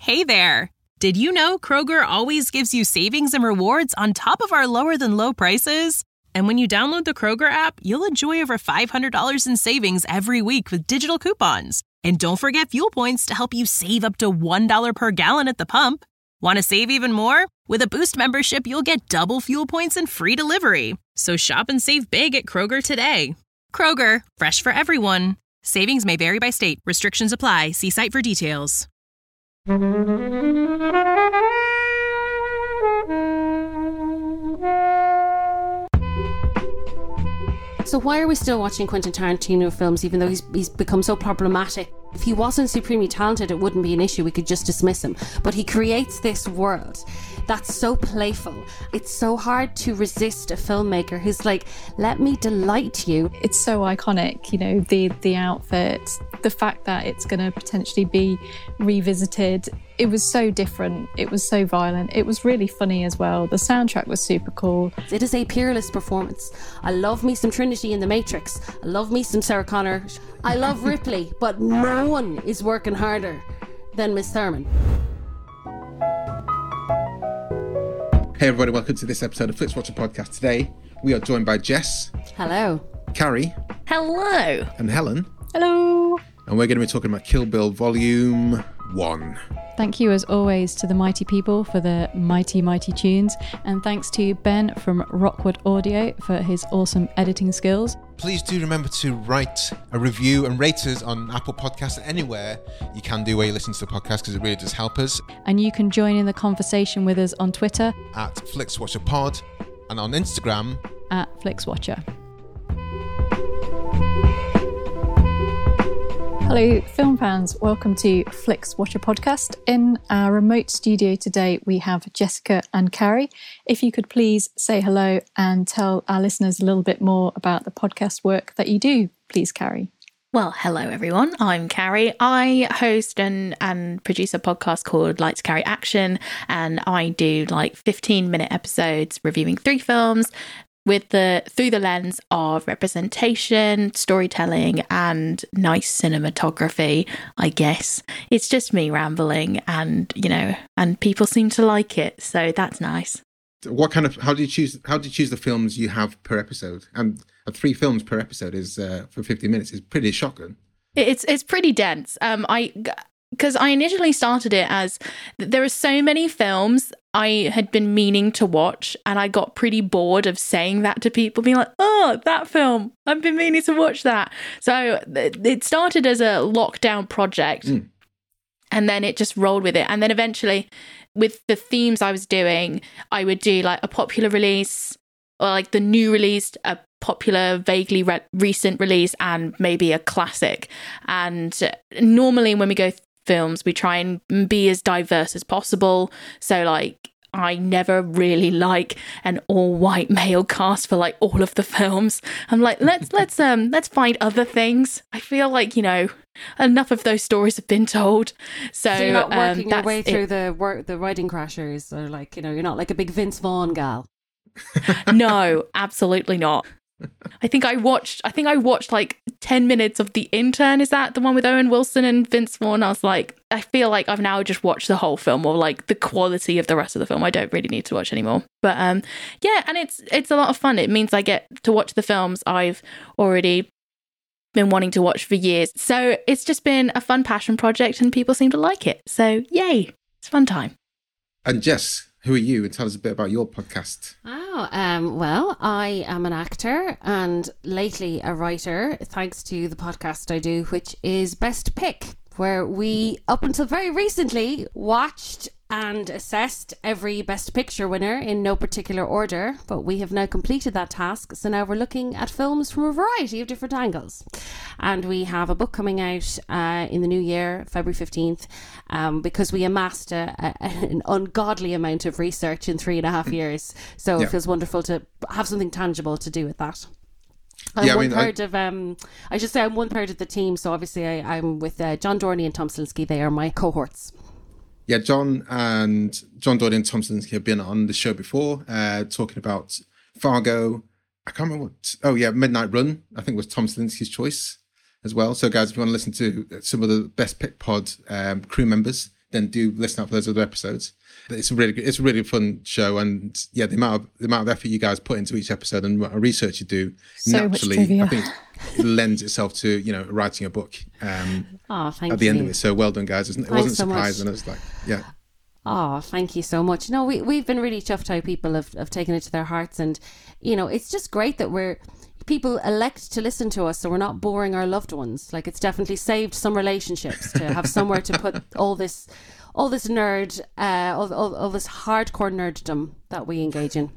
Hey there! Did you know Kroger always gives you savings and rewards on top of our lower-than-low prices? And when you download the Kroger app, you'll enjoy over $500 in savings every week with digital coupons. And don't forget fuel points to help you save up to $1 per gallon at the pump. Want to save even more? With a Boost membership, you'll get double fuel points and free delivery. So shop and save big at Kroger today. Kroger, fresh for everyone. Savings may vary by state. Restrictions apply. See site for details. So why are we still watching Quentin Tarantino films even though he's become so problematic? If he wasn't supremely talented, it wouldn't be an issue. We could just dismiss him. But he creates this world that's so playful. It's so hard to resist a filmmaker who's like, let me delight you. It's so iconic, you know, the outfit, the fact that it's going to potentially be revisited. It was so different. It was so violent. It was really funny as well. The soundtrack was super cool. It is a peerless performance. I love me some Trinity in The Matrix. I love me some Sarah Connor. I love Ripley, but no one is working harder than Miss Thurman. Hey everybody, welcome to this episode of Flix Watcher Podcast. Today we are joined by Jess. Hello. Carrie. Hello. And Helen. Hello. And we're going to be talking about Kill Bill Volume 1. Thank you as always to the mighty people for the mighty tunes, and thanks to Ben from Rockwood Audio for his awesome editing skills. Please do remember to write a review and rate us on Apple Podcasts, anywhere you can do where you listen to the podcast, because it really does help us. And you can join in the conversation with us on Twitter at FlixWatcherPod and on Instagram at FlixWatcher. Hello film fans, welcome to Flix Watcher Podcast. In our remote studio today we have Jessica and Carrie. If you could please say hello and tell our listeners a little bit more about the podcast work that you do, please, Carrie. Well, hello everyone, I'm Carrie. I host and produce a podcast called Lights Carry Action, and I do like 15-minute episodes reviewing 3 films through the lens of representation, storytelling, and nice cinematography, I guess. It's just me rambling, and people seem to like it, so that's nice. How do you choose the films you have per episode? And 3 films per episode is for 50 minutes is pretty shocking. It's pretty dense. Because I initially started it as there are so many films I had been meaning to watch, and I got pretty bored of saying that to people, being like, oh, that film, I've been meaning to watch that. So it started as a lockdown project, and then it just rolled with it. And then eventually, with the themes I was doing, I would do like a popular release, or like the new released, a popular, vaguely recent release, and maybe a classic. And normally when we go films, we try and be as diverse as possible. So like, I never really like an all-white male cast for like all of the films. I'm like, let's find other things. I feel like, enough of those stories have been told. So you're not working your way through the Riding Crashers, or like, you're not like a big Vince Vaughn gal. No, absolutely not. I think I watched like 10 minutes of The Intern. Is that the one with Owen Wilson and Vince Vaughn? I was like, I feel like I've now just watched the whole film, or like the quality of the rest of the film I don't really need to watch anymore. But yeah, and it's a lot of fun. It means I get to watch the films I've already been wanting to watch for years. So it's just been a fun passion project, and people seem to like it. So yay, it's a fun time. And Jess, who are you? And tell us a bit about your podcast. Well, I am an actor and lately a writer, thanks to the podcast I do, which is Best Pick, where we, up until very recently, watched and assessed every Best Picture winner in no particular order, but we have now completed that task, so now we're looking at films from a variety of different angles. And we have a book coming out in the new year, February 15th, because we amassed an ungodly amount of research in 3.5 years, so it feels wonderful to have something tangible to do with that. I'm one third of the team, so obviously I'm with John Dorney and Tom Slinsky. They are my cohorts. Yeah, John Dorney and Tom Slinsky have been on the show before, talking about Fargo. I can't remember Midnight Run, I think, was Tom Slinsky's choice as well. So guys, if you want to listen to some of the Best Pick Pod crew members, then do listen out for those other episodes. But it's a really fun show, and yeah, the amount of effort you guys put into each episode and research you do, So much naturally, trivia. I think it lends itself to writing a book Thank at the end you. of it. So well done, guys! It wasn't Thanks so surprising. much. I was like, yeah. Oh, thank you so much. No, we've been really chuffed how people have taken it to their hearts, and it's just great that people elect to listen to us, so we're not boring our loved ones. Like, it's definitely saved some relationships to have somewhere to put all this nerd, all this hardcore nerddom that we engage in.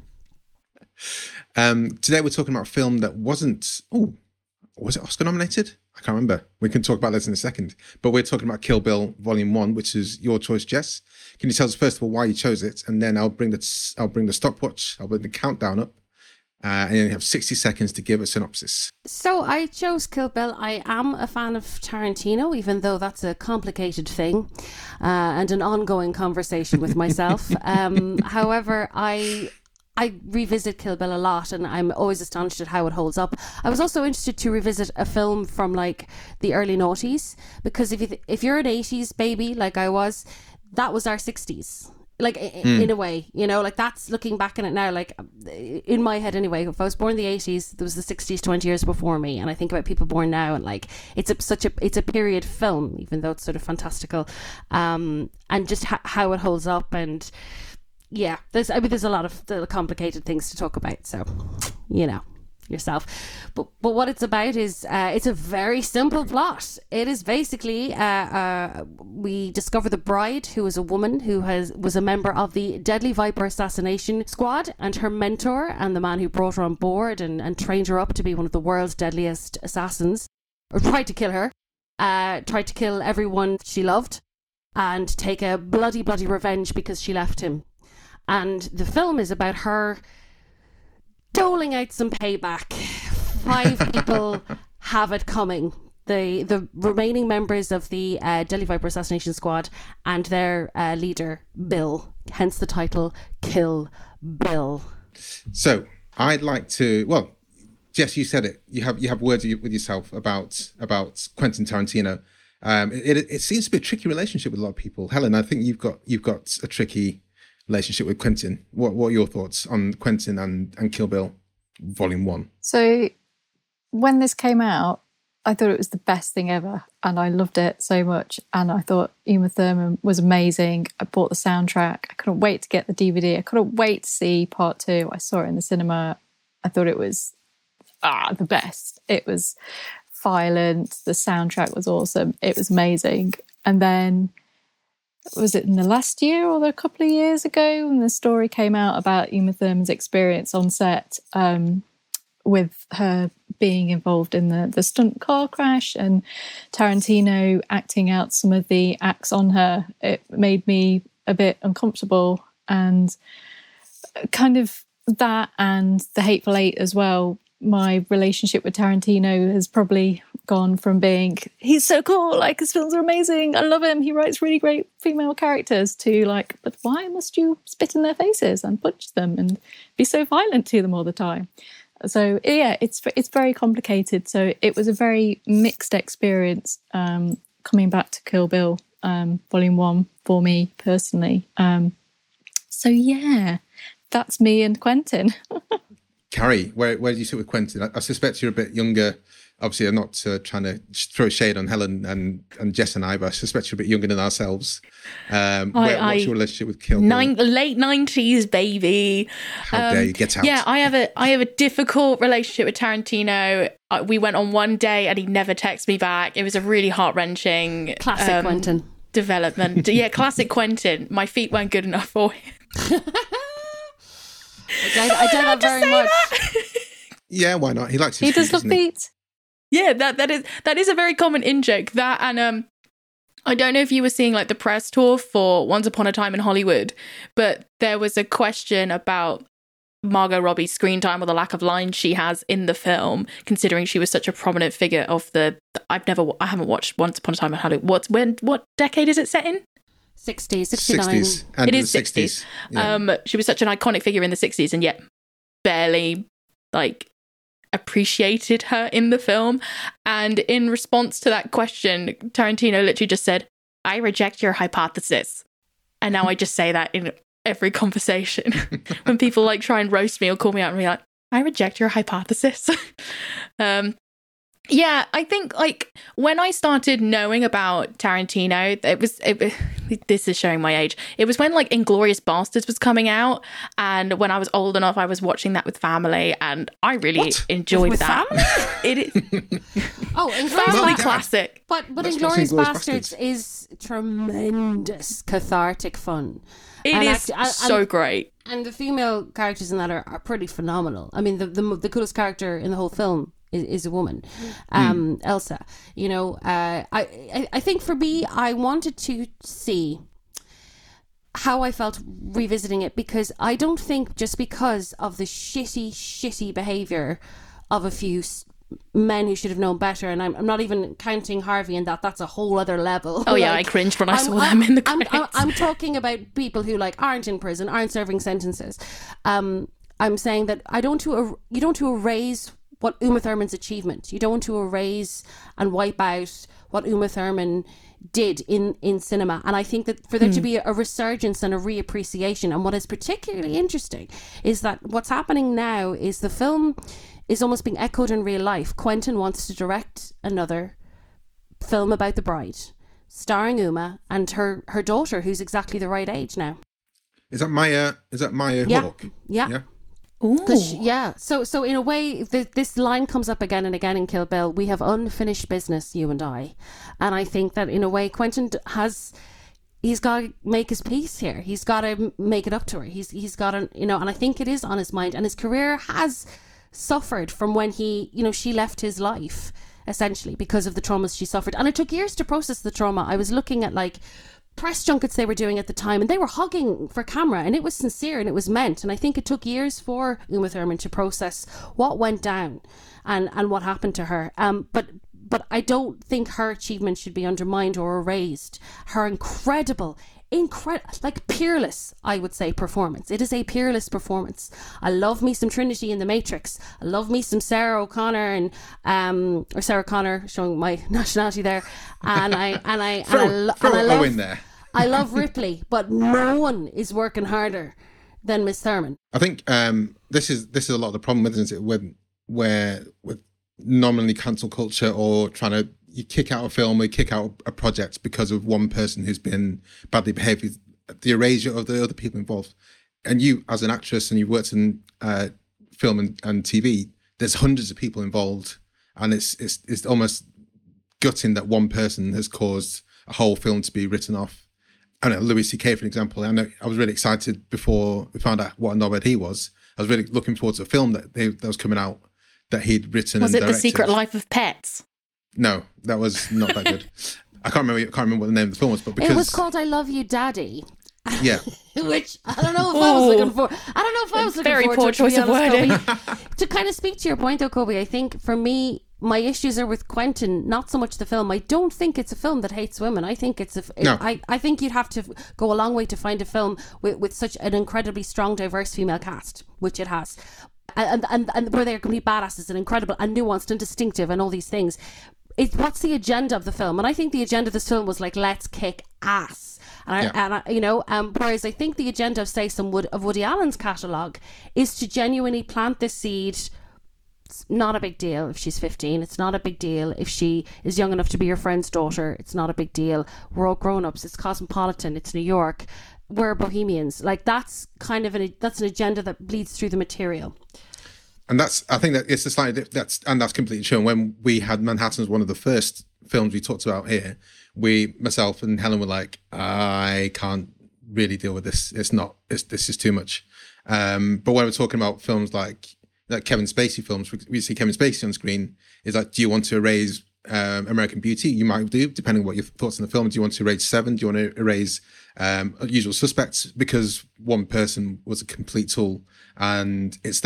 Today we're talking about a film that wasn't. Oh, was it Oscar nominated? I can't remember. We can talk about this in a second. But we're talking about Kill Bill Volume 1, which is your choice, Jess. Can you tell us first of all why you chose it, and then I'll bring the stopwatch. I'll bring the countdown up, and then you have 60 seconds to give a synopsis. So I chose Kill Bill. I am a fan of Tarantino, even though that's a complicated thing and an ongoing conversation with myself. However, I revisit Kill Bill a lot, and I'm always astonished at how it holds up. I was also interested to revisit a film from like the early noughties, because if you're an 80s baby like I was, that was our 60s. Like in a way, like that's looking back on it now, like in my head anyway, if I was born in the 80s, there was the 60s 20 years before me, and I think about people born now, and like it's a period film, even though it's sort of fantastical, and just how it holds up. And yeah, there's a lot of complicated things to talk about, so yourself. But what it's about is it's a very simple plot. It is basically we discover the bride, who is a woman who was a member of the Deadly Viper assassination squad, and her mentor and the man who brought her on board and trained her up to be one of the world's deadliest assassins, or tried to kill her, tried to kill everyone she loved and take a bloody revenge because she left him. And the film is about her doling out some payback. 5 people have it coming. The remaining members of the Deadly Viper assassination squad and their leader, Bill. Hence the title, Kill Bill. So I'd like to. Well, Jess, you said it. You have words with yourself about Quentin Tarantino. It seems to be a tricky relationship with a lot of people. Helen, I think you've got a tricky relationship with Quentin. What are your thoughts on Quentin and Kill Bill Volume 1? So when this came out, I thought it was the best thing ever, and I loved it so much, and I thought Uma Thurman was amazing. I bought the soundtrack. I couldn't wait to get the DVD. I couldn't wait to see part 2. I saw it in the cinema. I thought it was the best. It was violent. The soundtrack was awesome. It was amazing. And then, was it in the last year or a couple of years ago, when the story came out about Uma Thurman's experience on set with her being involved in the stunt car crash and Tarantino acting out some of the acts on her, it made me a bit uncomfortable. And kind of that, and The Hateful Eight as well, my relationship with Tarantino has probably gone from being, he's so cool, like his films are amazing, I love him, he writes really great female characters, to like, but why must you spit in their faces and punch them and be so violent to them all the time? So yeah, it's very complicated. So it was a very mixed experience coming back to Kill Bill Volume 1 for me personally. So yeah, that's me and Quentin. Carrie, where do you sit with Quentin? I suspect you're a bit younger. Obviously, I'm not trying to throw shade on Helen and Jess and I, but I suspect you're a bit younger than ourselves. What's your relationship with Kill Bill? Late 90s, baby. How dare you get out? Yeah, I have a difficult relationship with Tarantino. We went on one day and he never texted me back. It was a really heart-wrenching Classic Quentin development. Yeah, classic Quentin. My feet weren't good enough for him. I don't have very much. Yeah, why not? He likes his He does feet, love doesn't he? feet. Yeah, that is a very common in-joke. That, and I don't know if you were seeing like the press tour for Once Upon a Time in Hollywood, but there was a question about Margot Robbie's screen time or the lack of lines she has in the film, considering she was such a prominent figure of the. I haven't watched Once Upon a Time in Hollywood. What decade is it set in? 60s, 69. 60s. And It is the 60s. Yeah. She was such an iconic figure in the 60s, and yet barely like appreciated her in the film. And in response to that question, Tarantino literally just said, I reject your hypothesis. And now I just say that in every conversation. When people like try and roast me or call me out and be like, I reject your hypothesis. Yeah, I think like when I started knowing about Tarantino, this is showing my age. It was when like Inglourious Basterds was coming out, and when I was old enough, I was watching that with family, and I really enjoyed that. It is family classic. But Inglourious Basterds is tremendous cathartic fun. It is so great. And the female characters in that are pretty phenomenal. I mean, the coolest character in the whole film is a woman, Elsa. You know, I think for me, I wanted to see how I felt revisiting it, because I don't think just because of the shitty behaviour of a few men who should have known better, and I'm not even counting Harvey in that's a whole other level. Oh yeah, I cringed when I saw them in the credits. I'm talking about people who like aren't in prison, aren't serving sentences. I'm saying that you don't want to erase what Uma Thurman's achievement. You don't want to erase and wipe out what Uma Thurman did in cinema. And I think that for there to be a resurgence and a reappreciation, and what is particularly interesting is that what's happening now is the film is almost being echoed in real life. Quentin wants to direct another film about the bride, starring Uma and her daughter, who's exactly the right age now. Is that Maya Hawke? Yeah. So in a way, this line comes up again and again in Kill Bill. We have unfinished business, you and I. And I think that in a way, Quentin he's got to make his peace here. He's got to make it up to her. He's got to, and I think it is on his mind. And his career has suffered from when she left his life, essentially, because of the traumas she suffered. And it took years to process the trauma. I was looking at like press junkets they were doing at the time, and they were hugging for camera, and it was sincere and it was meant. And I think it took years for Uma Thurman to process what went down and what happened to her. But I don't think her achievement should be undermined or erased. Her incredible, like peerless, I would say, performance. It is a peerless performance. I love me some Trinity in The Matrix. I love me some Sarah O'Connor or Sarah Connor, showing my nationality there. And I love Ripley, but no one is working harder than Miss Thurman. I think this is a lot of the problem with it, isn't it? With nominally cancel culture, or trying to you kick out a film or you kick out a project because of one person who's been badly behaved, the erasure of the other people involved. And you, as an actress, and you've worked in film and TV, there's hundreds of people involved, and it's almost gutting that one person has caused a whole film to be written off. I don't know, Louis C.K., for example. I know I was really excited before we found out what a knobhead he was. I was really looking forward to a film that was coming out that he'd written and directed. Was it The Secret Life of Pets? No, that was not that good. I can't remember what the name of the film was, but because it was called I Love You, Daddy. Yeah. Which I don't know if I was looking for. I don't know if I was looking for. Very poor choice of wording. To kind of speak to your point, though, Kobe, I think for me, my issues are with Quentin, not so much the film. I don't think it's a film that hates women. I think I think you'd have to go a long way to find a film with such an incredibly strong, diverse female cast, which it has. And where they're complete badasses and incredible and nuanced and distinctive and all these things. What's the agenda of the film? And I think the agenda of this film was like, let's kick ass. Whereas I think the agenda of, say, of Woody Allen's catalogue is to genuinely plant this seed. It's not a big deal if she's 15. It's not a big deal if she is young enough to be your friend's daughter. It's not a big deal. We're all grown-ups. It's cosmopolitan. It's New York. We're bohemians. Like, that's kind of that's an agenda that bleeds through the material. And I think that it's a slightly that's completely true. And when we had Manhattan as one of the first films we talked about here, myself and Helen were like, I can't really deal with this. This is too much. But when we're talking about films like Kevin Spacey films, we see Kevin Spacey on screen, is like, do you want to erase American Beauty? You might do, depending on what your thoughts on the film. Do you want to erase Seven? Do you want to erase Usual Suspects? Because one person was a complete tool. And it's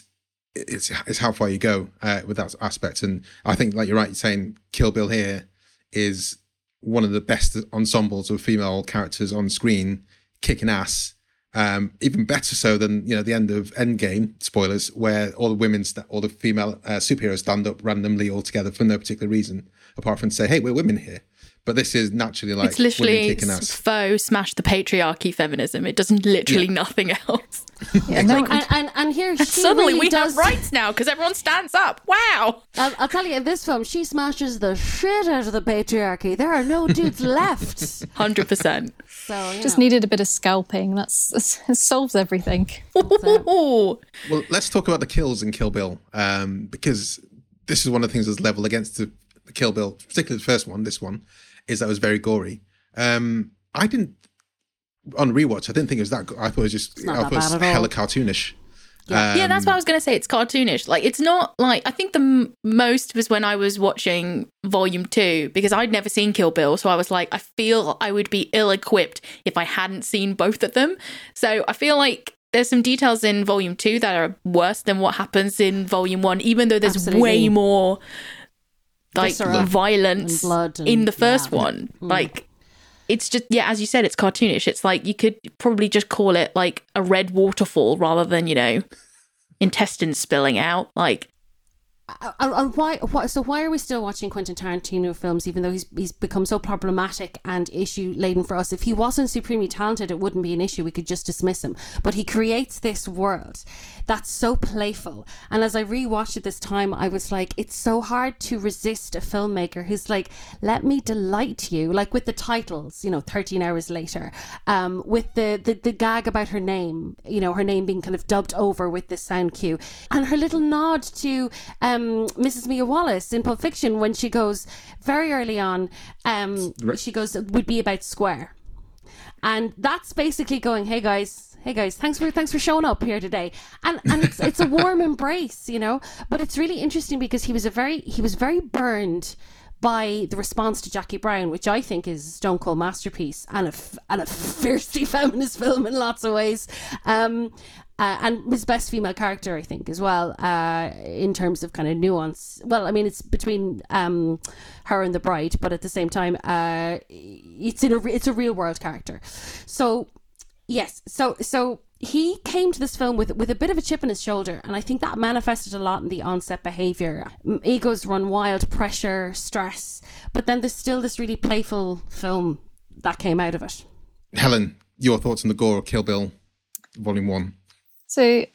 how far you go with that aspect. And I think, like you're right, you're saying Kill Bill here is one of the best ensembles of female characters on screen, kicking ass. Even better so than the end of Endgame, spoilers, where all the female superheroes stand up randomly all together for no particular reason, apart from to say, hey, we're women here. But this is naturally like it's literally women kicking ass. faux smash the patriarchy feminism. It does literally nothing else. Yeah, no, and here she Suddenly really we does, have rights now because everyone stands up. Wow. I'll tell you, in this film, she smashes the shit out of the patriarchy. There are no dudes left. 100%. So just needed a bit of scalping. That solves everything. Ooh. Well, let's talk about the kills in Kill Bill, because this is one of the things that's level against the Kill Bill, particularly the first one. This one is that it was very gory. I didn't on rewatch. I didn't think it was that. I thought it was just hella cartoonish. Yeah, that's what I was going to say. It's cartoonish. Like, it's not like, I think the most was when I was watching Volume 2, because I'd never seen Kill Bill. So I was like, I feel I would be ill-equipped if I hadn't seen both of them. So I feel like there's some details in Volume 2 that are worse than what happens in Volume 1, even though there's way more like violence blood in the first one. Like, it's just, yeah, as you said, it's cartoonish. It's like, you could probably just call it like a red waterfall rather than, you know, intestines spilling out. Like, and why are we still watching Quentin Tarantino films, even though he's become so problematic and issue laden for us? If he wasn't supremely talented, it wouldn't be an issue. We could just dismiss him. But he creates this world that's so playful. And as I rewatched it this time, I was like, it's so hard to resist a filmmaker who's like, let me delight you, like with the titles, you know, 13 Hours Later, with the gag about her name, you know, her name being kind of dubbed over with this sound cue, and her little nod to Mrs. Mia Wallace in Pulp Fiction when she goes very early on, she goes, it would be about Square. And that's basically going, hey guys, thanks for showing up here today. And it's a warm embrace, you know. But it's really interesting because he was very burned by the response to Jackie Brown, which I think is a stone cold masterpiece and a fiercely feminist film in lots of ways. And his best female character, I think, as well, in terms of kind of nuance. Well, I mean, it's between her and the bride, but at the same time, it's a real world character. So, yes, so he came to this film with a bit of a chip on his shoulder, and I think that manifested a lot in the on-set behaviour. Egos run wild, pressure, stress, but then there's still this really playful film that came out of it. Helen, your thoughts on the gore of Kill Bill Volume 1? So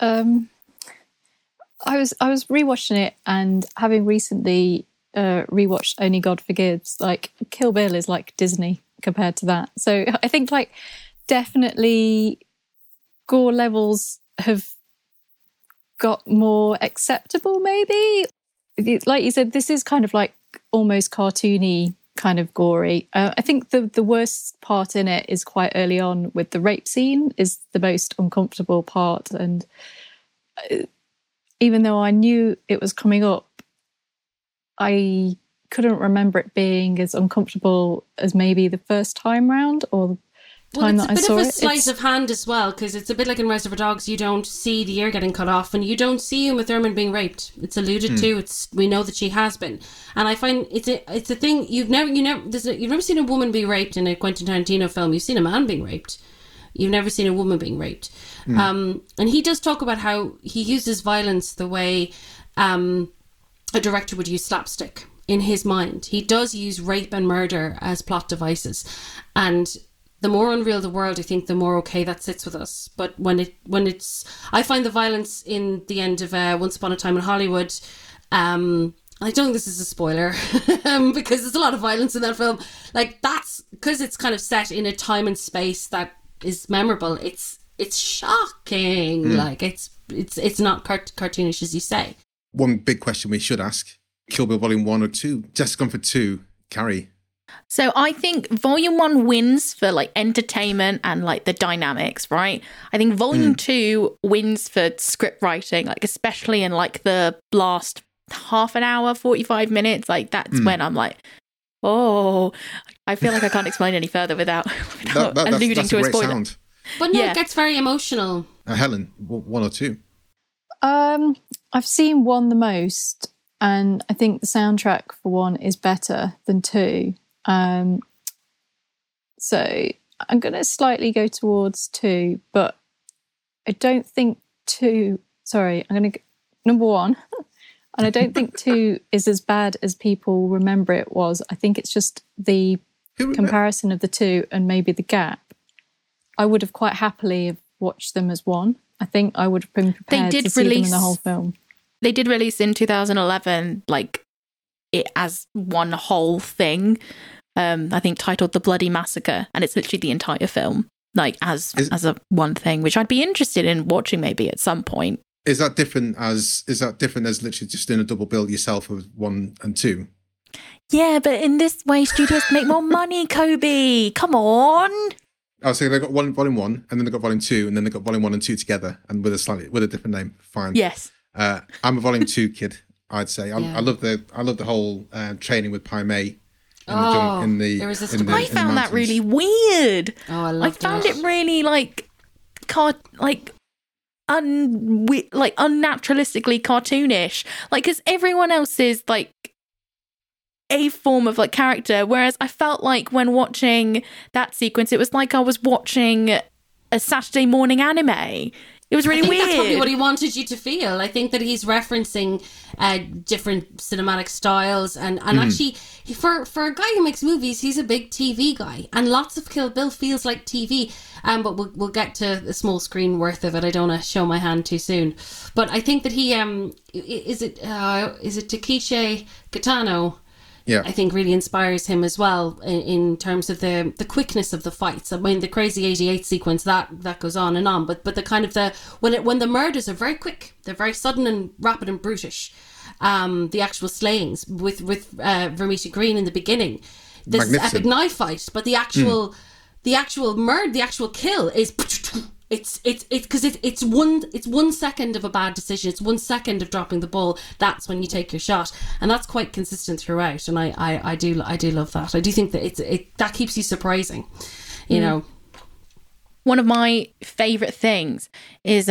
I was rewatching it, and having recently rewatched Only God Forgives, like Kill Bill is like Disney compared to that. So I think like definitely gore levels have got more acceptable, maybe. Like you said, this is kind of like almost cartoony, kind of gory. I think the worst part in it is quite early on with the rape scene is the most uncomfortable part. And even though I knew it was coming up, I couldn't remember it being as uncomfortable as maybe the first time round or time that I saw it. It's a bit of a sleight of hand as well, because it's a bit like in Reservoir Dogs. You don't see the ear getting cut off, and you don't see Uma Thurman being raped. It's alluded to. We know that she has been, and I find it's a thing you've never seen a woman be raped in a Quentin Tarantino film. You've seen a man being raped. You've never seen a woman being raped. And he does talk about how he uses violence the way a director would use slapstick in his mind. He does use rape and murder as plot devices, and the more unreal the world, I think, the more okay that sits with us. But when I find the violence in the end of Once Upon a Time in Hollywood, I don't think this is a spoiler because there's a lot of violence in that film. Like, that's because it's kind of set in a time and space that is memorable. It's shocking. Like, it's not cartoonish, as you say. One big question we should ask: Kill Bill Volume 1 or 2? Just gone for 2. Carrie. So I think Volume 1 wins for like entertainment and like the dynamics, right? I think Volume 2 wins for script writing, like especially in like the last half an hour, 45 minutes. Like that's when I'm like, oh, I feel like I can't explain any further without alluding that's to a great spoiler. Sound. But no, it gets very emotional. Helen, 1 or 2? I've seen 1 the most, and I think the soundtrack for 1 is better than 2. So I'm going to slightly go towards 2, but I don't think 2. Sorry, I'm going to number 1, and I don't think 2 is as bad as people remember it was. I think it's just the comparison of the two and maybe the gap, I would have quite happily have watched them as one. I think I would have been prepared to see them in the whole film. They did release in 2011, like, it as one whole thing. I think titled The Bloody Massacre, and it's literally the entire film, like, as a one thing, which I'd be interested in watching maybe at some point. Is that different as literally just doing a double bill yourself of 1 and 2? Yeah, but in this way, studios make more money, Kobe. Come on. Oh, so they got volume 1, and then they got volume 2, and then they got volume 1 and 2 together, and with a different name. Fine. Yes. I'm a volume 2 kid, I'd say. I love the whole training with Pai Mei. I found that really weird. Oh, I loved I found it really unnaturalistically cartoonish. Like, because everyone else is like a form of like character, whereas I felt like when watching that sequence, it was like I was watching a Saturday morning anime. It was really weird. That's probably what he wanted you to feel. I think that he's referencing different cinematic styles, and actually, for a guy who makes movies, he's a big TV guy, and lots of Kill Bill feels like TV. But we'll get to the small screen worth of it. I don't want to show my hand too soon, but I think that he is it Takeshi Kitano. Yeah. I think really inspires him as well in terms of the quickness of the fights. I mean, the Crazy 88 sequence that goes on and on, but the kind of when the murders are very quick, they're very sudden and rapid and brutish. The actual slayings with Vermita Green in the beginning, this epic knife fight, but the actual murder, the actual kill is. It's because it's 1 second of a bad decision. It's 1 second of dropping the ball. That's when you take your shot, and that's quite consistent throughout. And I do love that. I do think that that keeps you surprising, you know. One of my favourite things is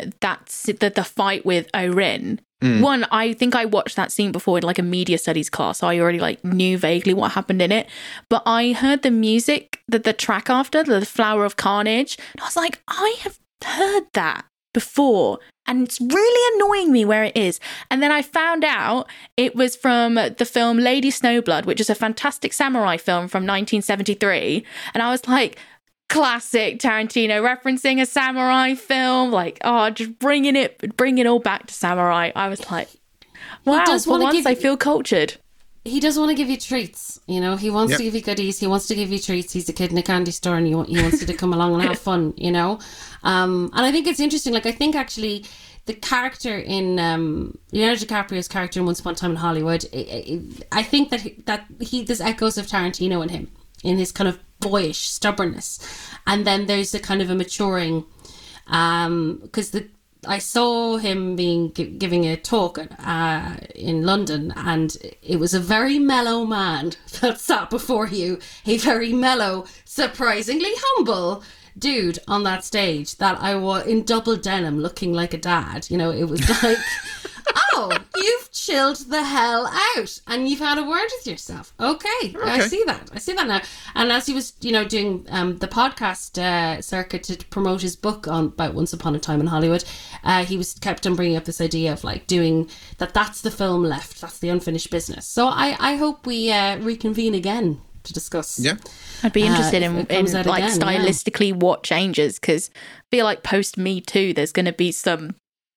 the fight with O-Rin. One, I think I watched that scene before in like a media studies class, so I already like knew vaguely what happened in it. But I heard the music, the track after, the Flower of Carnage, and I was like, I have heard that before, and it's really annoying me where it is. And then I found out it was from the film Lady Snowblood, which is a fantastic samurai film from 1973, and I was like, classic Tarantino referencing a samurai film, like, just bringing it all back to samurai. I was like, wow, for once I feel cultured. He does want to give you treats, you know. He wants to give you goodies. He wants to give you treats. He's a kid in a candy store, and he wants you to come along and have fun, you know. And I think it's interesting. Like, I think actually the character in Leonardo DiCaprio's character in Once Upon a Time in Hollywood, I think that there's echoes of Tarantino in him, in his kind of boyish stubbornness, and then there's a kind of a maturing, because I saw him giving a talk in London, and it was a very mellow man that sat before you, a very mellow, surprisingly humble dude on that stage that I was in double denim looking like a dad. You know, it was like, oh, you've chilled the hell out and you've had a word with yourself. Okay. I see that now. And as he was, you know, doing the podcast circuit to promote his book about Once Upon a Time in Hollywood, he kept on bringing up this idea of like doing that's the film left, that's the unfinished business. So I hope we reconvene again to discuss. Yeah, I'd be interested in like again, stylistically what changes, because I feel like post Me Too there's going to be some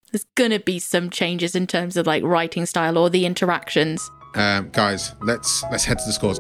changes in terms of like writing style or the interactions. Guys, let's head to the scores.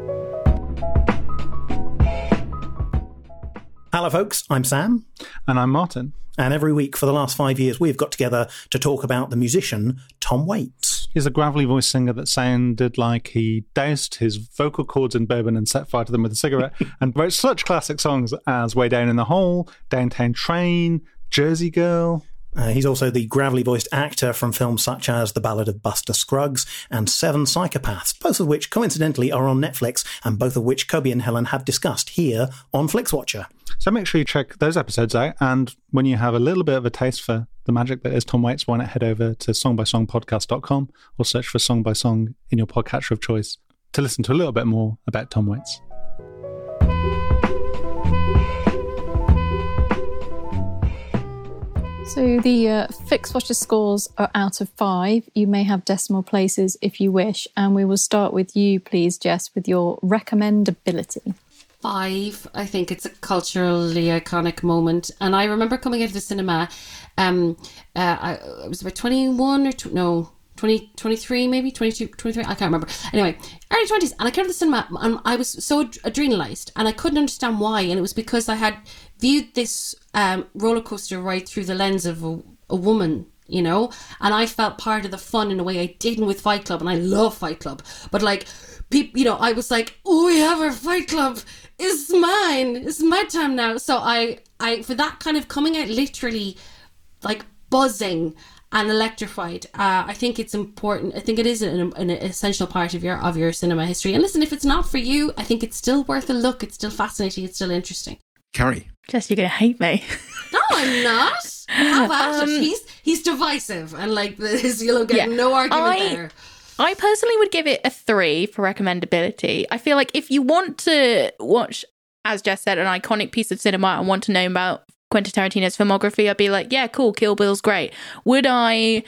Hello folks, I'm Sam. And I'm Martin. And every week for the last 5 years we've got together to talk about the musician Tom Waits. He's a gravelly voice singer that sounded like he doused his vocal cords in bourbon and set fire to them with a cigarette and wrote such classic songs as Way Down in the Hole, Downtown Train, Jersey Girl. He's also the gravelly-voiced actor from films such as The Ballad of Buster Scruggs and Seven Psychopaths, both of which coincidentally are on Netflix and both of which Kobe and Helen have discussed here on FlixWatcher. So make sure you check those episodes out, and when you have a little bit of a taste for the magic that is Tom Waits, why not head over to songbysongpodcast.com or search for Song by Song in your podcatcher of choice to listen to a little bit more about Tom Waits. So the FlixWatcher scores are out of 5. You may have decimal places if you wish. And we will start with you, please, Jess, with your recommendability. 5. I think it's a culturally iconic moment. And I remember coming out of the cinema, I was about 21 or 23, maybe 22, 23. I can't remember. Anyway, early 20s. And I came to the cinema and I was so adrenalized and I couldn't understand why. And it was because I had viewed this roller coaster right through the lens of a woman, you know, and I felt part of the fun in a way I didn't with Fight Club. And I love Fight Club. But like, people, you know, I was like, oh, we have our Fight Club. It's mine. It's my time now. So I for that kind of coming out literally like buzzing and electrified, I think it's important. I think it is an essential part of your cinema history. And listen, if it's not for you, I think it's still worth a look. It's still fascinating. It's still interesting. Carrie. Jess, you're going to hate me. No, I'm not. How about it? He's divisive and like you'll get no argument there. I personally would give it a 3 for recommendability. I feel like if you want to watch, as Jess said, an iconic piece of cinema and want to know about Quentin Tarantino's filmography, I'd be like, yeah, cool, Kill Bill's great. Would I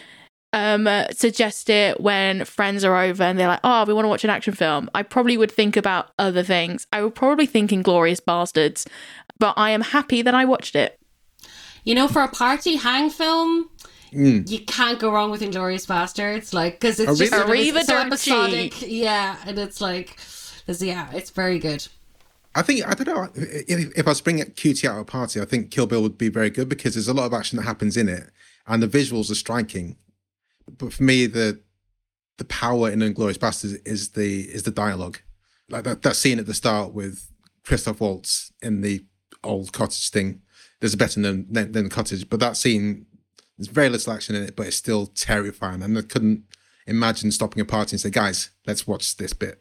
suggest it when friends are over and they're like, oh, we want to watch an action film? I probably would think about other things. I would probably think Inglourious Bastards, but I am happy that I watched it. You know, for a party hang film, you can't go wrong with Inglourious Bastards, like, because it's just sort of, it's so episodic. Yeah, and it's like, it's very good. I don't know, if I was bringing QT out of a party, I think Kill Bill would be very good because there's a lot of action that happens in it and the visuals are striking. But for me, the power in Inglourious Bastards is the dialogue. Like that scene at the start with Christoph Waltz in the old cottage thing. There's better than the cottage, but that scene, there's very little action in it, but it's still terrifying. And I couldn't imagine stopping a party and say, guys, let's watch this bit.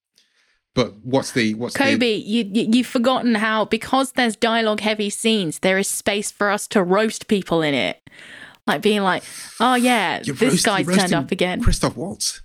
But what's Kobe, you've forgotten how, because there's dialogue heavy scenes, there is space for us to roast people in it. Like being like, oh yeah, this guy's turned up again. Christoph Waltz.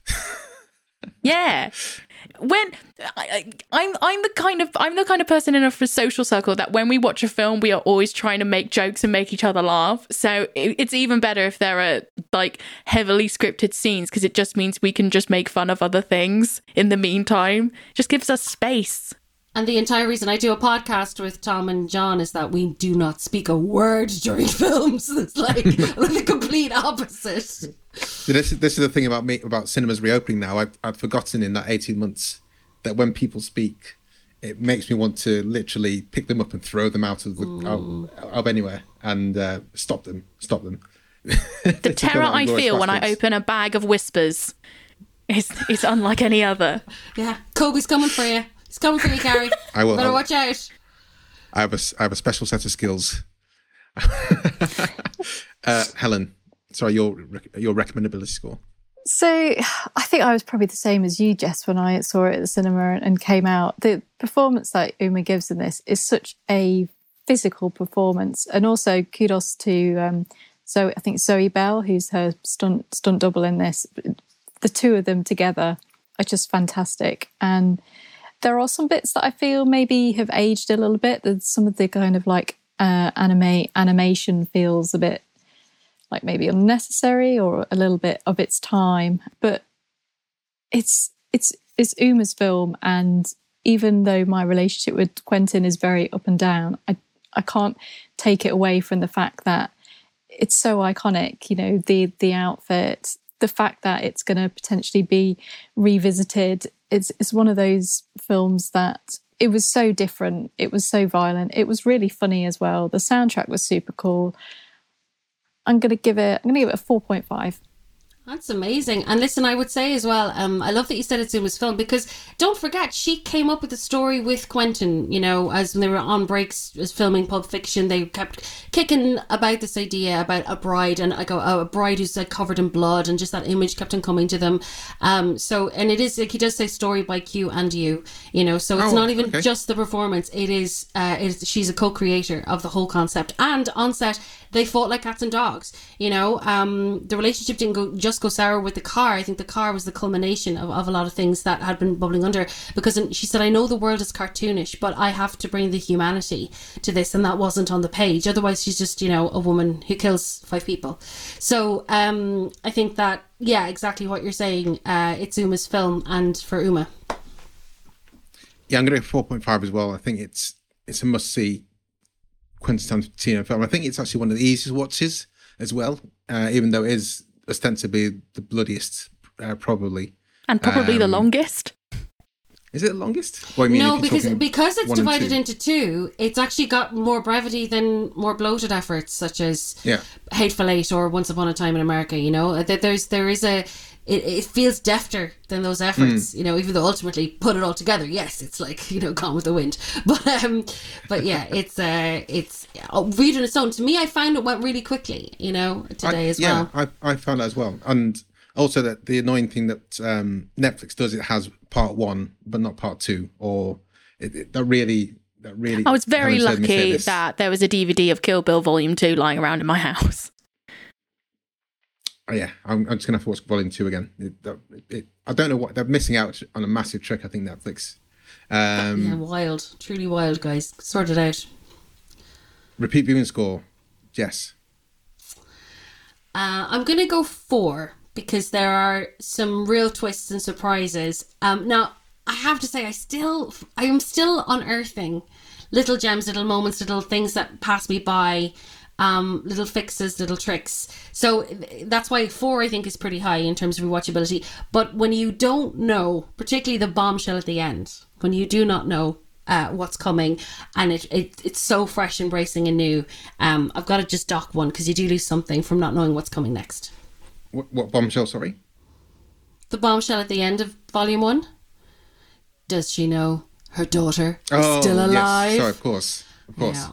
Yeah. When I'm the kind of person in a social circle that when we watch a film, we are always trying to make jokes and make each other laugh. So it's even better if there are like heavily scripted scenes, because it just means we can just make fun of other things in the meantime. It just gives us space. And the entire reason I do a podcast with Tom and John is that we do not speak a word during films. It's like the complete opposite. This is the thing about cinemas reopening now. I'd forgotten in that 18 months that when people speak, it makes me want to literally pick them up and throw them out of of anywhere and stop them. The terror I feel when I open a bag of whispers is unlike any other. Yeah, Kobe's coming for you. He's coming for you, Carrie. I will. Better watch out. I have a special set of skills. Helen, sorry, your recommendability score. So I think I was probably the same as you, Jess, when I saw it at the cinema and came out. The performance that Uma gives in this is such a physical performance, and also kudos to Zoe Bell, who's her stunt double in this. The two of them together are just fantastic, and there are some bits that I feel maybe have aged a little bit. There's some of the kind of like animation feels a bit like maybe unnecessary or a little bit of its time. But it's Uma's film, and even though my relationship with Quentin is very up and down, I can't take it away from the fact that it's so iconic. You know, the outfit, the fact that it's going to potentially be revisited. It's one of those films that it was so different. It was so violent. It was really funny as well. The soundtrack was super cool. I'm going to give it a 4.5. That's amazing. And listen, I would say as well, I love that you said it's Uma's film, because don't forget, she came up with the story with Quentin, you know, as when they were on breaks as filming Pulp Fiction. They kept kicking about this idea about a bride, and like a bride who's like covered in blood, and just that image kept on coming to them. And it is like, he does say story by Q and you know, so it's not even just the performance. It is she's a co-creator of the whole concept. And on set, they fought like cats and dogs, you know. The relationship didn't go sour with the car. I think the car was the culmination of a lot of things that had been bubbling under, because she said, I know the world is cartoonish, but I have to bring the humanity to this, and that wasn't on the page. Otherwise she's just, you know, a woman who kills 5 people. So I think that, yeah, exactly what you're saying. It's Uma's film, and for Uma. Yeah, I'm going to go 4.5 as well. I think it's a must-see Quentin Tarantino film. I think it's actually one of the easiest watches as well, even though it is ostensibly the bloodiest, probably. And probably the longest. Is it the longest? Well, I mean, no, because it's divided into two, it's actually got more brevity than more bloated efforts, such as Hateful Eight or Once Upon a Time in America. You know, it feels defter than those efforts. You know, even though ultimately put it all together, yes, it's like, you know, Gone with the Wind. But yeah, it's read on its own. To me, I found it went really quickly. You know, today as well. Yeah, I found that as well, and. Also, that the annoying thing that Netflix does, it has part 1 but not part 2, or that really. I was very lucky that there was a DVD of Kill Bill Volume 2 lying around in my house. Oh, yeah, I'm just gonna have to watch Volume 2 again. I don't know what they're missing out on a massive trick. I think Netflix. Yeah, wild, truly wild, guys. Sort it out. Repeat viewing score, Jess. I'm gonna go 4. Because there are some real twists and surprises. Now, I have to say, I am still unearthing little gems, little moments, little things that pass me by, little fixes, little tricks. So that's why 4, I think, is pretty high in terms of rewatchability. But when you don't know, particularly the bombshell at the end, when you do not know what's coming, and it's so fresh and bracing and new, I've got to just dock 1 because you do lose something from not knowing what's coming next. What bombshell, sorry? The bombshell at the end of Volume 1. Does she know her daughter is still alive? Yes. Sorry, of course. Yeah.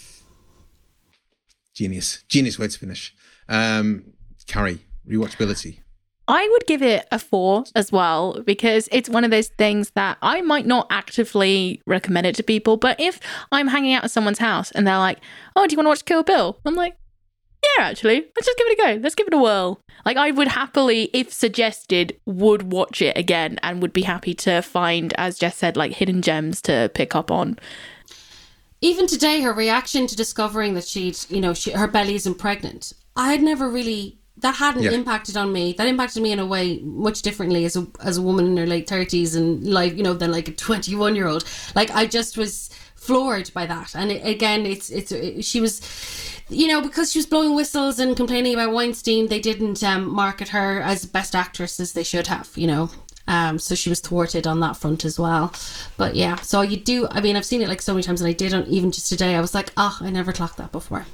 Genius way to finish. Carrie, rewatchability. I would give it a 4 as well, because it's one of those things that I might not actively recommend it to people, but if I'm hanging out at someone's house and they're like, oh, do you want to watch Kill Bill? I'm like, yeah, actually, let's just give it a go. Let's give it a whirl. Like, I would happily, if suggested, would watch it again and would be happy to find, as Jess said, like hidden gems to pick up on. Even today, her reaction to discovering that her belly isn't pregnant, I had never really, that hadn't impacted on me. That impacted me in a way much differently as a woman in her late 30s and like, you know, than like a 21-year-old. Like, I just was floored by that. And she was, you know, because she was blowing whistles and complaining about Weinstein, they didn't market her as best actress as they should have, you know. So she was thwarted on that front as well. But yeah, so I've seen it like so many times, and I did, even just today, I was like, I never clocked that before.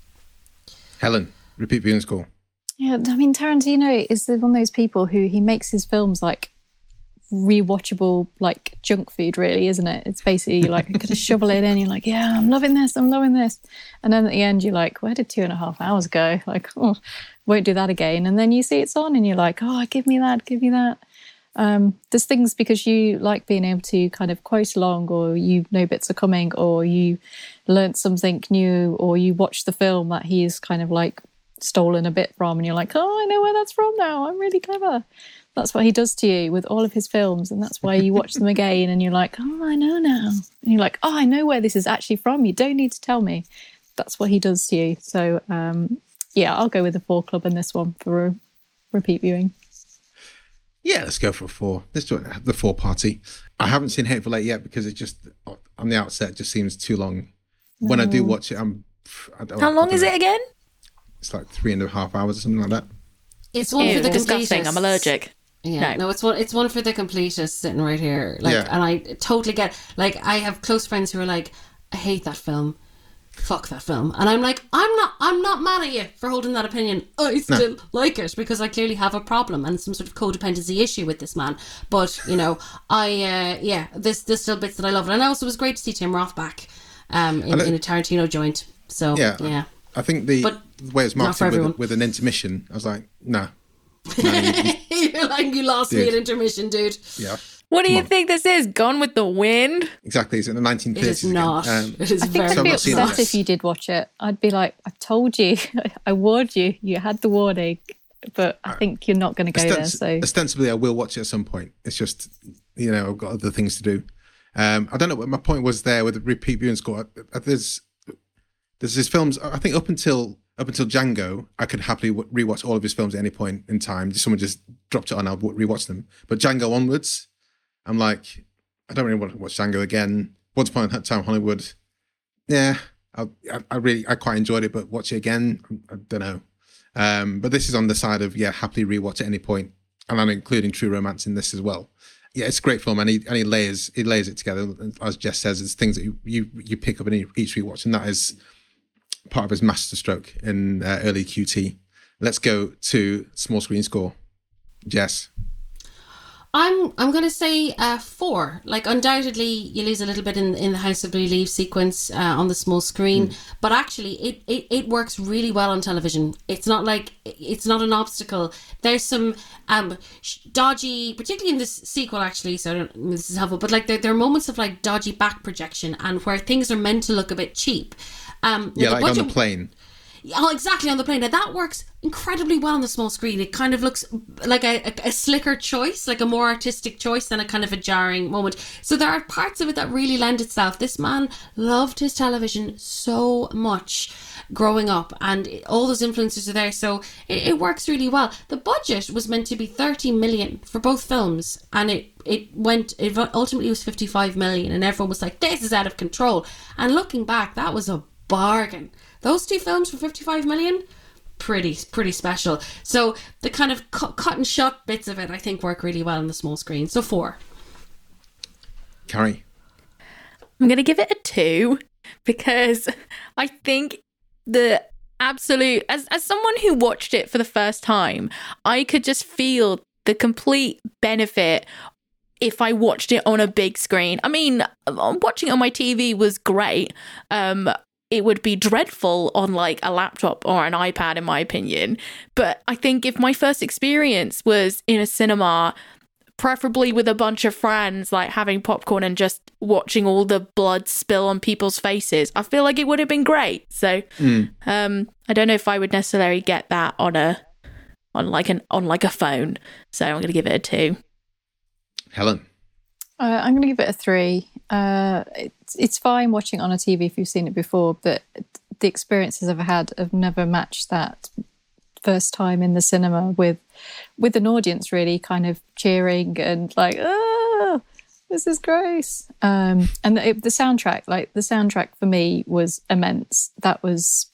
Helen, repeat viewing score. Yeah, I mean, Tarantino is one of those people who he makes his films like rewatchable, like junk food, really, isn't it? It's basically like you could just shovel it in, you're like, yeah, I'm loving this, and then at the end you're like, where did 2.5 hours go? Like, won't do that again. And then you see it's on and you're like, give me that. There's things, because you like being able to kind of quote along, or you know bits are coming, or you learnt something new, or you watch the film that he's kind of like stolen a bit from, and you're like, I know where that's from now, I'm really clever. That's what he does to you with all of his films, and that's why you watch them again and you're like, I know now. And you're like, I know where this is actually from. You don't need to tell me. That's what he does to you. So, yeah, I'll go with the 4 Club in this one for a repeat viewing. Yeah, let's go for a 4. Let's do it, the 4 party. I haven't seen Hateful Eight yet because it just, on the outset, just seems too long. When I do watch it, How long is it again? It's like 3.5 hours or something like that. It's one for the disgusting. I'm allergic. Yeah, no, it's one for the completists sitting right here. Like, and I totally get. Like, I have close friends who are like, I hate that film. Fuck that film. And I'm like, I'm not mad at you for holding that opinion. I still like it because I clearly have a problem and some sort of codependency issue with this man. But, you know, there's still bits that I love. And also it was great to see Tim Roth back in a Tarantino joint. So, yeah. I think the way it's marketed with an intermission, I was like, no. You're like, you lost me at intermission, dude. Yeah. What do you think this is? Gone with the Wind? Exactly. It's in the 1930s. It is not. It is I think I'd be upset if you did watch it. I'd be like, I told you. I warned you. You had the warning. But I think you're not going to go there. So ostensibly, I will watch it at some point. It's just, you know, I've got other things to do. I don't know what my point was there with the repeat viewing score. There's his films. I think up until Django, I could happily rewatch all of his films at any point in time. Someone just dropped it on, I'll rewatch them. But Django onwards, I'm like, I don't really want to watch Django again. Once Upon a Time Hollywood, yeah, I quite enjoyed it, but watch it again, I don't know. But this is on the side of happily rewatch at any point, and I'm including True Romance in this as well. Yeah, it's a great film, and he layers it together. As Jess says, it's things that you pick up in each rewatch, and that is part of his masterstroke in early QT. Let's go to small screen score. Jess. I'm going to say 4. Like, undoubtedly, you lose a little bit in the House of Blue Leaves sequence on the small screen, but actually, it works really well on television. It's not an obstacle. There's some dodgy, particularly in this sequel, actually. So I don't know if this is helpful, but like there are moments of like dodgy back projection and where things are meant to look a bit cheap. Like on the plane. Oh, exactly, on the plane. Now that works incredibly well on the small screen. It kind of looks like a slicker choice, like a more artistic choice than a kind of a jarring moment. So there are parts of it that really lend itself. This man loved his television so much growing up, and all those influences are there. So it works really well. The budget was meant to be 30 million for both films, and it ultimately was 55 million, and everyone was like, this is out of control. And looking back, that was a bargain. Those 2 films for 55 million, pretty special. So the kind of cut and shut bits of it, I think, work really well on the small screen. So 4. Carrie. I'm going to give it a 2 because I think the absolute, as someone who watched it for the first time, I could just feel the complete benefit if I watched it on a big screen. I mean, watching it on my TV was great. It would be dreadful on like a laptop or an iPad, in my opinion. But I think if my first experience was in a cinema, preferably with a bunch of friends, like having popcorn and just watching all the blood spill on people's faces, I feel like it would have been great. So I don't know if I would necessarily get that on a phone. So I'm going to give it a 2. Helen. I'm going to give it a 3. It's fine watching on a TV if you've seen it before, but the experiences I've had have never matched that first time in the cinema with an audience really kind of cheering and like, oh, this is great. And the soundtrack for me was immense. That was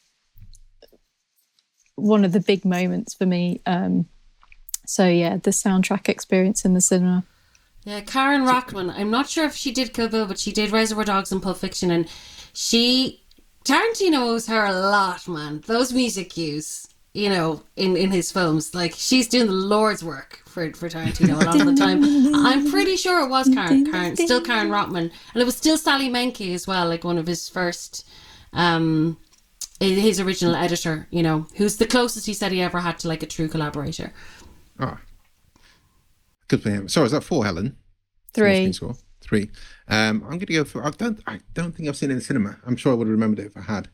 one of the big moments for me. So yeah, the soundtrack experience in the cinema. Yeah, Karen Rockman. I'm not sure if she did Kill Bill, but she did Reservoir Dogs and Pulp Fiction, and Tarantino owes her a lot, man. Those music cues, in his films, like she's doing the Lord's work for Tarantino a lot of the time. I'm pretty sure it was Karen, still Karen Rockman, and it was still Sally Menke as well, like one of his first, his original editor, who's the closest he said he ever had to like a true collaborator. Oh. Good for him. Sorry, is that 4, Helen? 3. 3. I'm going to go for. I don't think I've seen it in the cinema. I'm sure I would have remembered it if I had.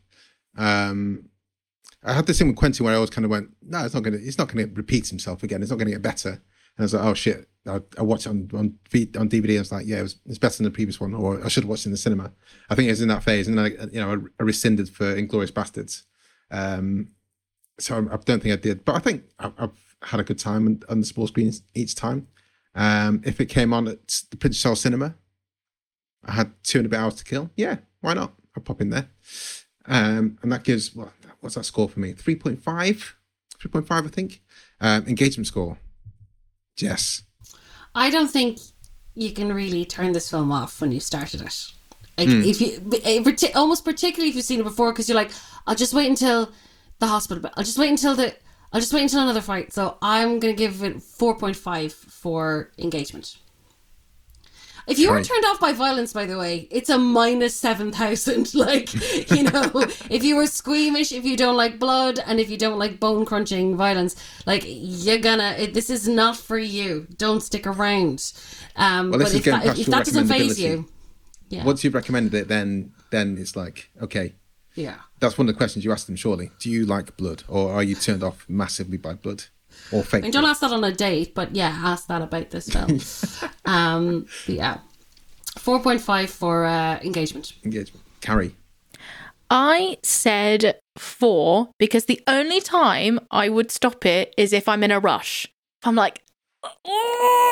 I had this thing with Quentin where I always kind of went, no, it's not going to repeat himself again. It's not going to get better. And I was like, oh shit. I watched it on DVD. I was like, yeah, it's better than the previous one, or I should have watched it in the cinema. I think it was in that phase, and then I rescinded for Inglourious Bastards. So I don't think I did, but I think I've had a good time on the small screens each time. If it came on at the Prince Charles Cinema, I had 2 and a bit hours to kill. Yeah, why not? I'll pop in there. And that gives, what's that score for me? 3.5? 3.5, I think. Engagement score. Jess. I don't think you can really turn this film off when you started it. Like, if you, almost particularly if you've seen it before, because you're like, I'll just wait until the hospital, I'll just wait until another fight. So I'm going to give it 4.5 for engagement. If you were turned off by violence, by the way, it's a minus 7,000. Like, if you were squeamish, if you don't like blood, and if you don't like bone crunching violence, like this is not for you. Don't stick around. But if that doesn't faze you, once you've recommended it, then it's like, okay. Yeah. That's one of the questions you ask them, surely. Do you like blood, or are you turned off massively by blood or fake blood? Don't ask that on a date, but yeah, ask that about this film. But yeah. 4.5 for engagement. Engagement. Carrie. I said 4 because the only time I would stop it is if I'm in a rush. I'm like,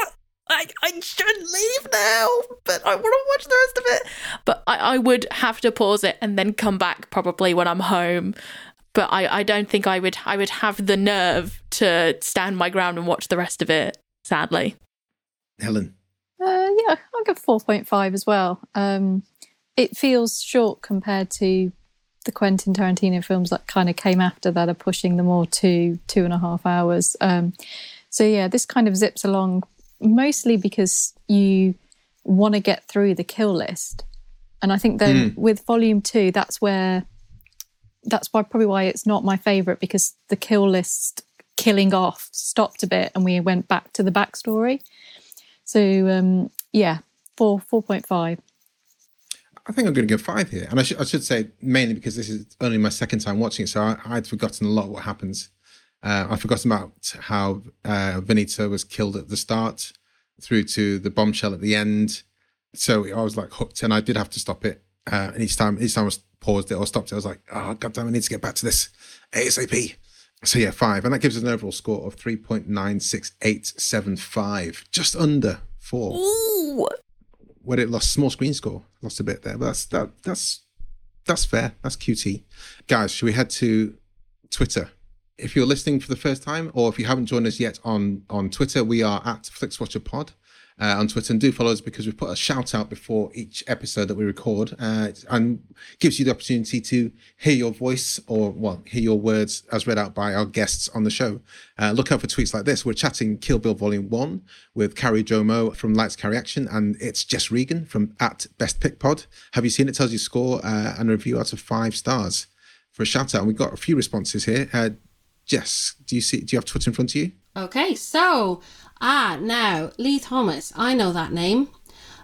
I should leave now, but I want to watch the rest of it. But I would have to pause it and then come back probably when I'm home. But I don't think I would have the nerve to stand my ground and watch the rest of it, sadly. Helen? Yeah, I'll give 4.5 as well. It feels short compared to the Quentin Tarantino films that kind of came after that are pushing them more to 2.5 hours. So yeah, this kind of zips along mostly because you want to get through the kill list. And I think then with Volume 2, that's probably why it's not my favourite, because the kill list killing off stopped a bit and we went back to the backstory. So yeah, 4.5. I think I'm going to go 5 here. And I should say mainly because this is only my second time watching it, so I'd forgotten a lot what happens. I'd forgotten about how Vernita was killed at the start through to the bombshell at the end. So I was like hooked, and I did have to stop it. And each time I was paused it or stopped it, I was like, oh, goddamn, I need to get back to this ASAP. So yeah, 5. And that gives us an overall score of 3.96875, just under 4. Ooh. Where it lost small screen score, lost a bit there, but that's fair. That's QT. Guys, should we head to Twitter? If you're listening for the first time, or if you haven't joined us yet on Twitter, we are at FlixWatcherPod on Twitter, and do follow us because we've put a shout out before each episode that we record, and gives you the opportunity to hear your voice hear your words as read out by our guests on the show. Look out for tweets like this. We're chatting Kill Bill Volume 1 with Carrie Jomo from Lights Carry Action, and it's Jess Regan from at Best Pick Pod. Have you seen it? Tells you score and a review out of 5 stars for a shout out. And we've got a few responses here. Jess, do you have Twitter in front of you? Okay, so now Lee Thomas, I know that name.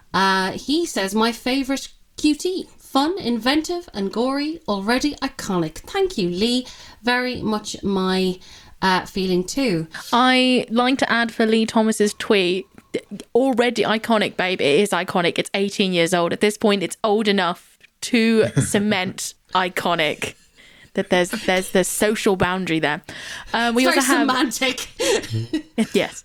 He says my favourite QT, fun, inventive and gory, already iconic. Thank you, Lee. Very much my feeling too. I like to add for Lee Thomas's tweet, already iconic, babe. It is iconic. It's 18 years old. At this point, it's old enough to cement iconic. That there's social boundary there. We also have semantic. Yes.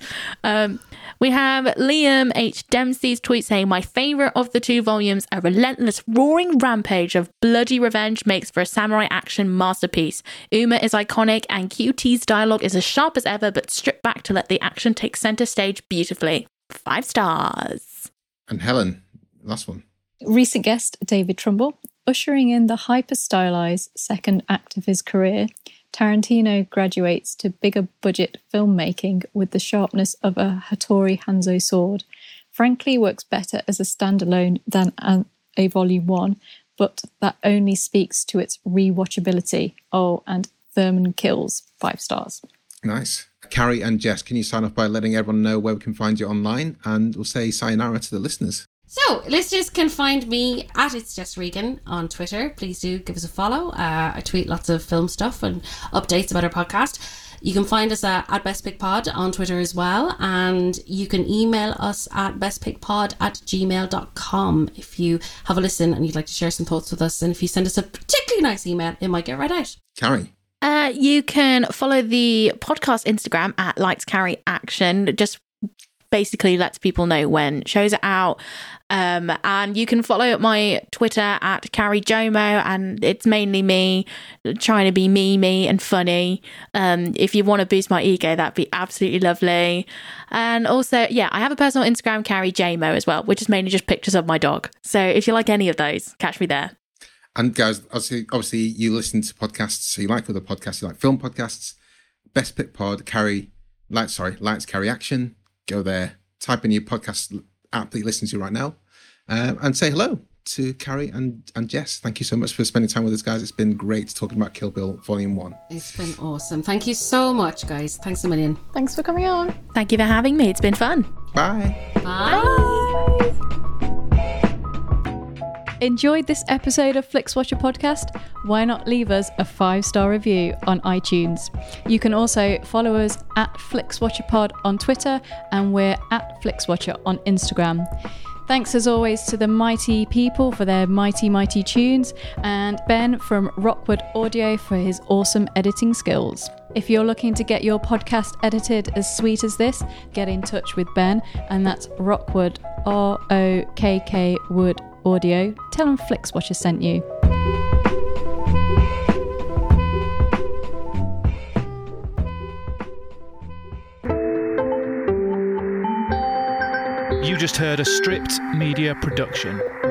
We have Liam H. Dempsey's tweet saying, my favourite of the 2 volumes, a relentless roaring rampage of bloody revenge makes for a samurai action masterpiece. Uma is iconic and QT's dialogue is as sharp as ever, but stripped back to let the action take centre stage beautifully. 5 stars. And Helen, last one. Recent guest David Trumbull. Ushering in the hyper-stylized second act of his career, Tarantino graduates to bigger budget filmmaking with the sharpness of a Hattori Hanzo sword. Frankly, works better as a standalone than a Volume 1, but that only speaks to its rewatchability. Oh, and Thurman Kills, 5 stars. Nice. Carrie and Jess, can you sign off by letting everyone know where we can find you online? And we'll say sayonara to the listeners. So, listeners can find me at It's Jess Regan on Twitter. Please do give us a follow. I tweet lots of film stuff and updates about our podcast. You can find us at Best Pick Pod on Twitter as well. And you can email us at bestpickpod@gmail.com if you have a listen and you'd like to share some thoughts with us. And if you send us a particularly nice email, it might get read out. Carrie? You can follow the podcast Instagram at Lights Carry Action. Just basically lets people know when shows are out. And you can follow my Twitter at Carrie Jomo, and it's mainly me trying to be me and funny. If you want to boost my ego, that'd be absolutely lovely. And also, yeah, I have a personal Instagram, Carrie Jomo, as well, which is mainly just pictures of my dog. So if you like any of those, catch me there. And guys, obviously you listen to podcasts, so you like other podcasts, you like film podcasts. Best Pick Pod, Lights Carry Action. Go there, type in your podcast app that you listen to right now, and say hello to Carrie and Jess. Thank you so much for spending time with us, guys. It's been great talking about Kill Bill Volume 1. It's been awesome. Thank you so much, guys. Thanks a million. Thanks for coming on. Thank you for having me. It's been fun. Bye. Bye. Enjoyed this episode of FlixWatcher Podcast? Why not leave us a 5-star review on iTunes? You can also follow us at FlixWatcherPod on Twitter, and we're at FlixWatcher on Instagram. Thanks as always to the mighty people for their mighty, mighty tunes, and Ben from Rockwood Audio for his awesome editing skills. If you're looking to get your podcast edited as sweet as this, get in touch with Ben, and that's Rockwood, ROKK Wood Audio. Tell him FlixWatcher sent you. You just heard a Stripped Media production.